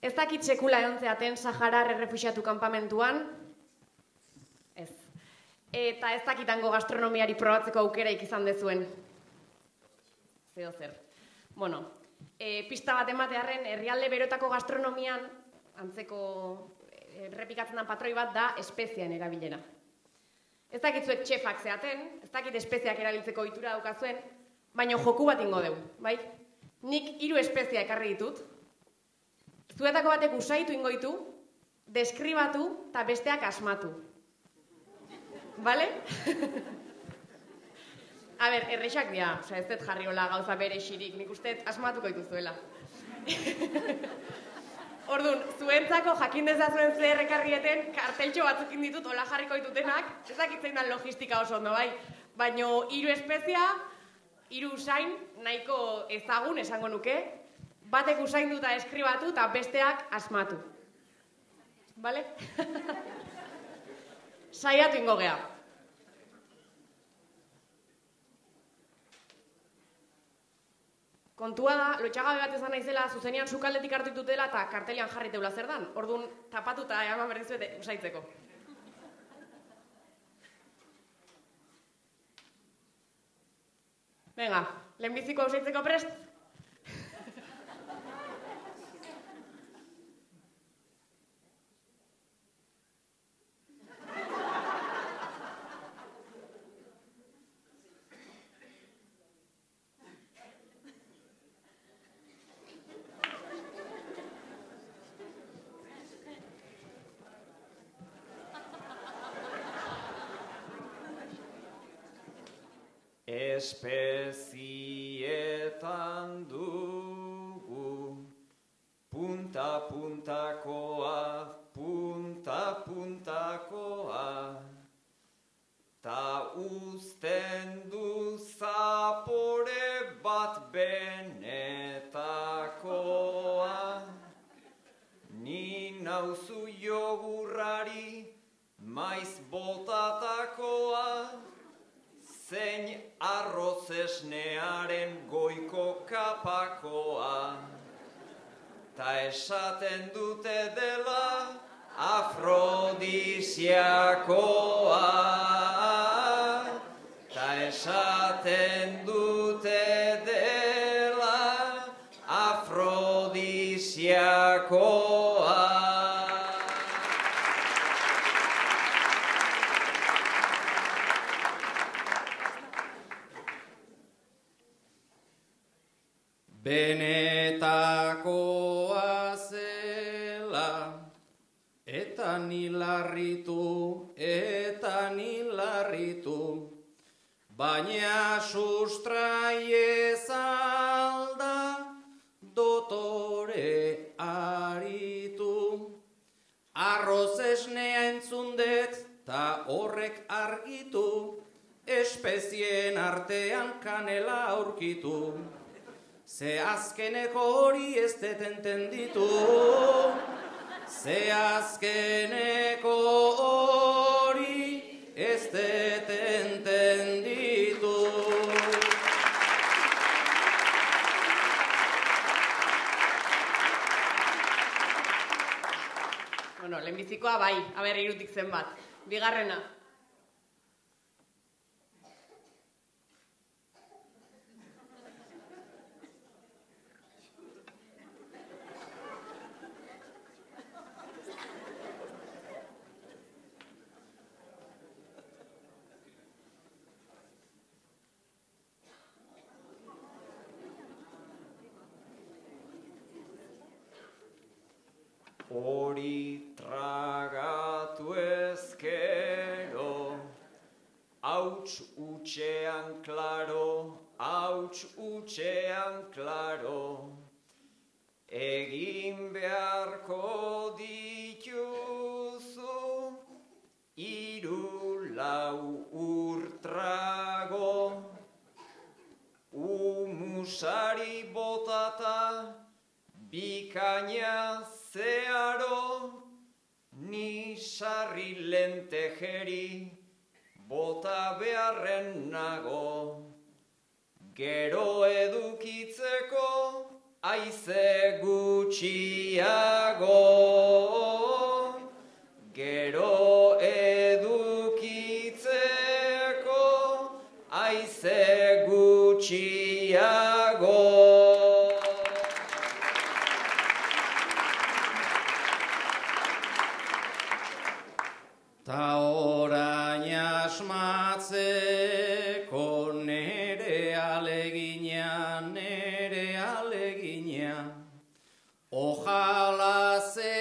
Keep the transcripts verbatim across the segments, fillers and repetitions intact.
Ez dakit sekula egon zeaten Saharar errefuxiatu kanpamentuan, ez. Eta ez dakitango gastronomiari probatzeko aukeraik izan dezuen. Zeo zer. Bueno, e, pista bat ematearren, herrialde berotako gastronomian, antzeko errepikatzen den patroi bat da espezian erabilera. Ez dakitzuek txefak zeaten, ez dakit espeziak erabiltzeko ohitura daukazuen, baina joku bat ingo dugu, bai? Nik hiru espezia ekarri ditut, zuetako batek usaitu ingo ditu, deskribatu eta besteak asmatu. Bale? A ber, errexak dira, oza, ez dut jarri hola gauza bere xirik, nik uste asmatuko dituzuela. Orduan, zuentzako jakin dezazuen zer ekarrieten, karteltxo batzukin ditut, hola jarriko ditutenak, ez dakitzein da logistika oso ondo, bai? Baina hiru espezia, hiru usain, nahiko ezagun esango nuke, batek usain duta eskribatu eta besteak asmatu. Bale? Saiatu ingo gea. Kontua da, lotxagabe bat ezan naizela, zuzenean sukaldetik hartu ditutela eta kartelian jarriteula zer dan. Orduan, tapatu eta eman berdizuete usaitzeko. Venga, lehenbiziko usaitzeko prest? Espezietan dugu punta-puntakoa, punta-puntakoa, ta uzten du zapore bat benetakoa. Ni nauzu jogurrari maiz botatakoa, zein arroz esnearen goiko kapakoa, ta esaten dute dela afrodisiakoa, ta esaten dute dela afrodisiakoa. Benetakoa zela, eta nilarritu, eta nilarritu, baina sustrai ezalda dotore aritu. Arroz esnea entzundet, ta horrek argitu, espezien artean kanela aurkitu. Ze azkeneko hori ez dut entenditu, ze azkeneko hori ez dut entenditu. Bueno, lehenbizikoa bai, aber irutik zen bat. Bigarrena. Hori tragatu ezkero, hauts utxean klaro, hauts utxean klaro, egin beharko dituzu hiru lau urtrago, umusari botata, bikaina zearo, ni sarri lentejeri bota beharren nago. Gero edukitzeko aize gutxiago. gero edukitzeko aize gutxiago. Ta orain asmatzeko nere alegina, nere alegina, ojala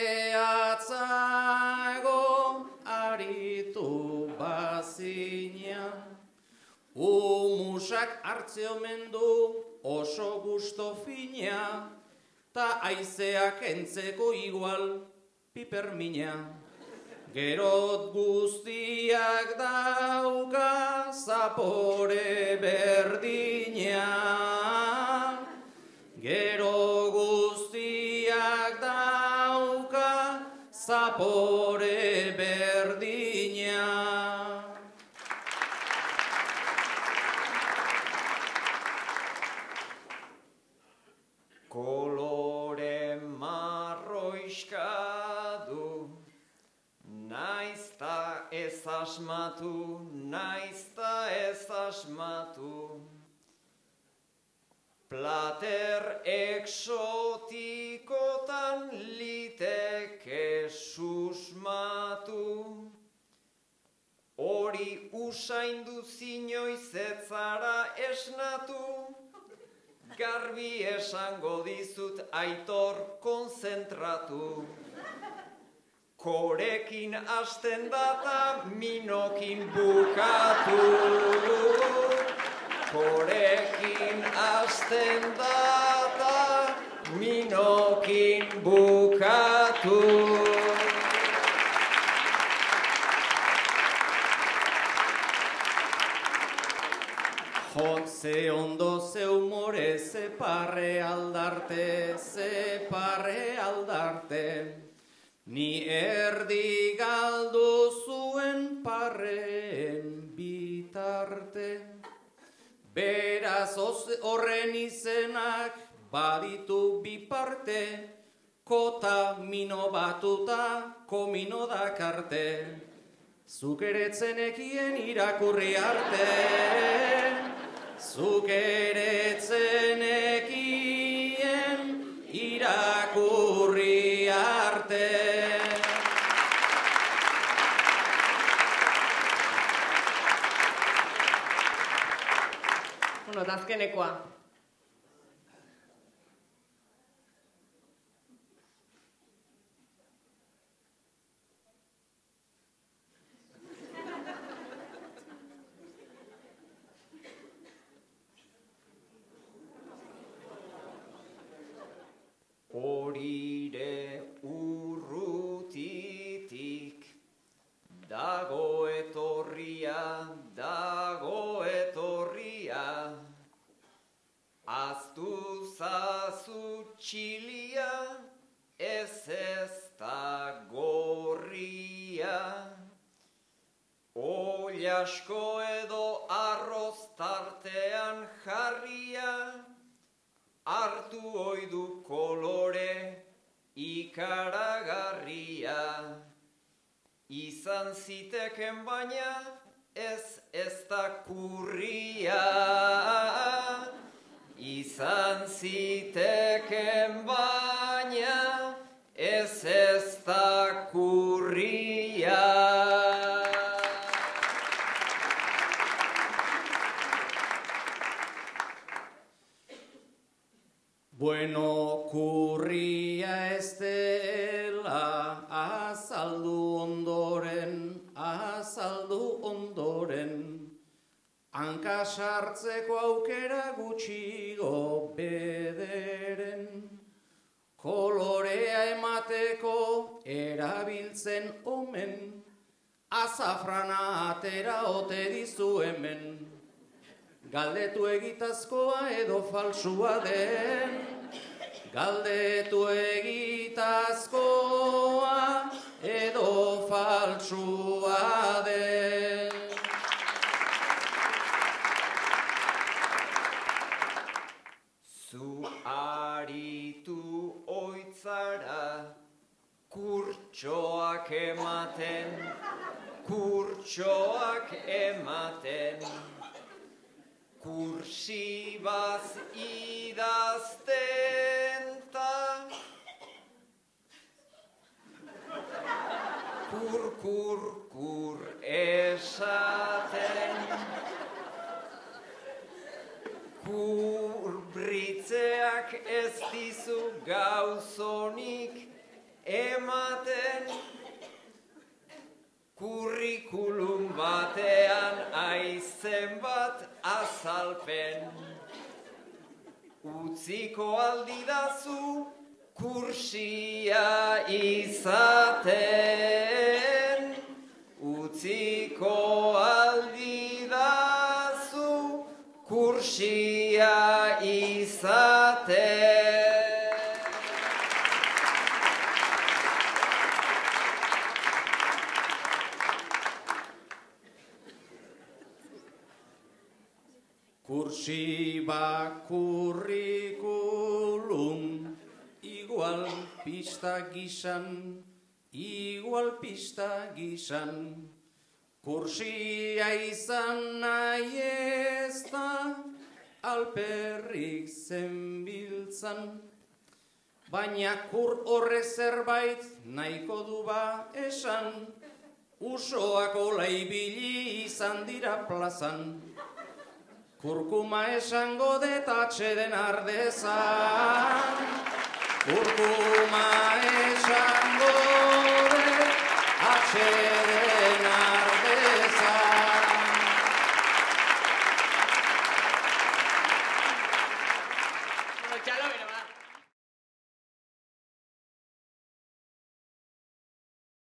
zehatzago aritu bazina. Humusak hartze omen du oso gusto fina, ta aizeak entzeko igual pipermina. Gerot guztiak dauka zapore berdina. Gero guztiak dauka zapore berdina. Kolore marroiska du, naizta ez asmatu, naizta ez asmatu. Plater eksotikotan liteke susmatu. Hori usaindu zinoiz ez zara esnatu. Garbi esango dizut Aitor konzentratu. Korekin hasten data minokin bukatu. Korekin hasten data minokin bukatu. Ze ondo ze humore, ze parre aldarte, ze parre aldarte. Ni erdi galdu zuen parreen bitarte. Beraz horren izenak baditu bi parte, kota mino batuta komino dakarte. Zuk ere zenekien irakurri arte. Zuk ere zenekien irakurri arte. Bueno, eta azkenekoa. Horire urrutitik dago etorria, dago etorria. Aztu zazu txilia, ez ez da gorria. Ollasko edo arroz tartean jarria, hartu oidu kolore ikaragarria. Izan ziteken baina ez ez da kurria. Izan ziteken baina ez ez da kurria. Bueno, kurria ez dela azaldu ondoren, azaldu ondoren. Hanka sartzeko aukera gutxigo bederen. Kolorea emateko erabiltzen omen, azafrana atera ote dizu hemen. Galdetu egitazkoa edo falsua den. Galdetu egitazkoa edo falsua den. Zu aritu oitzara kurtsoak ematen, kurtsoak ematen, kursibaz idazten ta, kur, kur, kur esaten, kurbritzeak ez dizu gauzonik ematen, kurrikulum batean aizen bat azalpen, utziko aldidazu kursia izaten, utziko aldidazu kursia izaten. Kursiba kurrikulum, igual pista gizan, igual pista gizan, kursia izan nahi ez da, alperrik zenbiltzan, baina kur horre zerbait nahiko du ba esan, usoako laibili izan dira plazan, kurkuma esango detatxe den ardezan, kurkuma